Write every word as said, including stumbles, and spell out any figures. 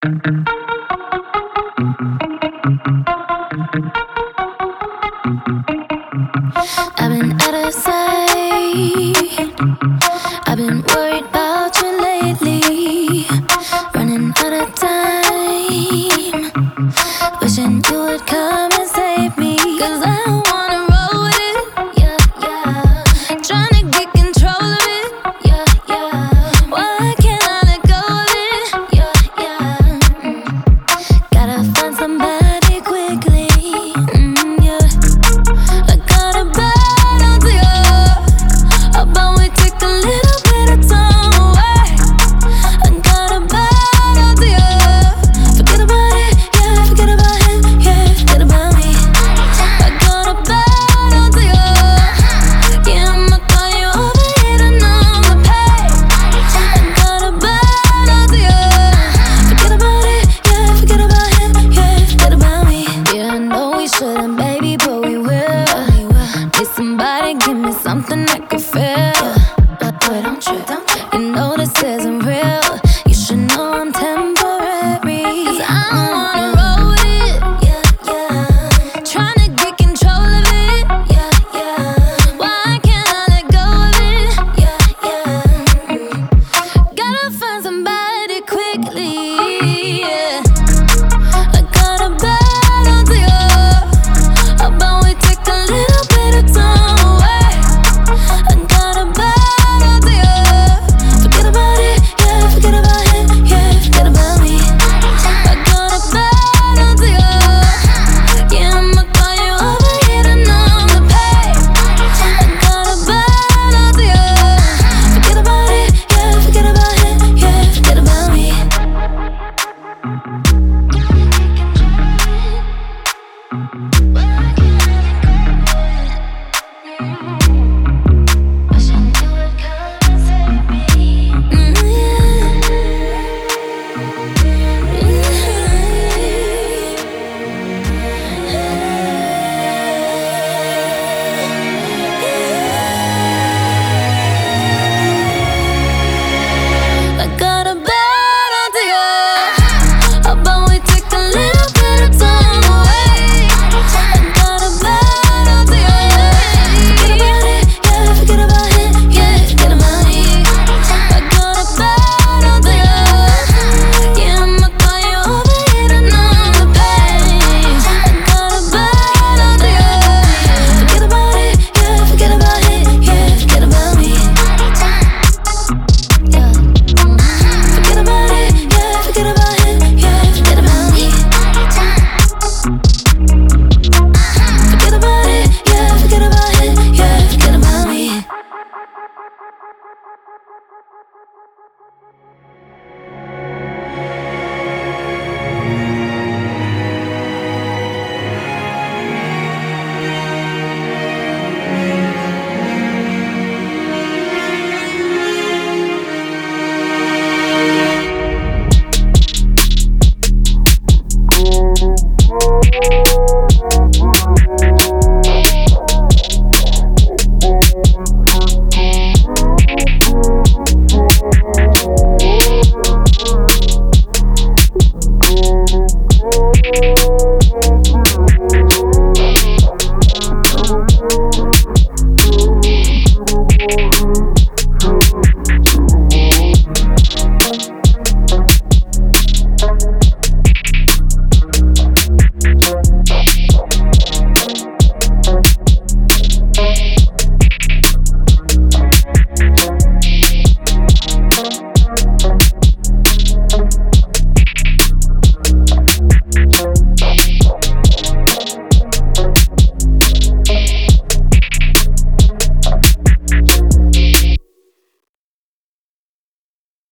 I've been out of sight. I've been worried about you lately. Running out of time. Wishing you would come and save me. Cause I don't wanna roll with it. Yeah, yeah. Trying to get control of it. Yeah, yeah. Why can't I let go of it? Yeah, yeah. Mm. Gotta find somebody quickly. Mm, yeah. I got a bad idea about we take a little bit of time away. I got a bad idea. Forget about it, yeah, forget about him, yeah, forget about me. I got a bad idea. Yeah, I'ma call you over here and I'ma pay. I got a bad idea. Forget about it, yeah, forget about him, yeah, forget about me. Yeah, I know we shouldn't, baby, but we will. Need somebody, give me something I can feel. But boy, don't trip, you know this isn't real. You should know I'm temporary. Cause I don't wanna roll with it. Yeah, yeah. Tryna get control of it. Yeah, yeah. Why can't I let go of it? Yeah, yeah. Gotta find somebody quickly. Yeah. I got a bad idea about we take a little bit of time away. I got a bad idea. Forget about it, yeah, forget about him, yeah, forget about me. I got a bad idea. Yeah, I'ma call you over here and I'ma pay. I got a bad idea. Forget about it, yeah, forget about him, yeah, forget about me. Wishing you would come and save me. Mm, I got a bad idea about we take a little bit of time away. I got a bad idea. Forget about it, yeah, forget about him, yeah, forget about me. I got a bad idea. Yeah, I'ma call you over here and I'ma pay. I got a bad idea. Forget about it, yeah, forget about him, yeah, forget about me. Yeah. Forget about it, yeah, forget about him, yeah, forget about me. Forget about it, yeah, forget about him, yeah, forget about me. Thank you.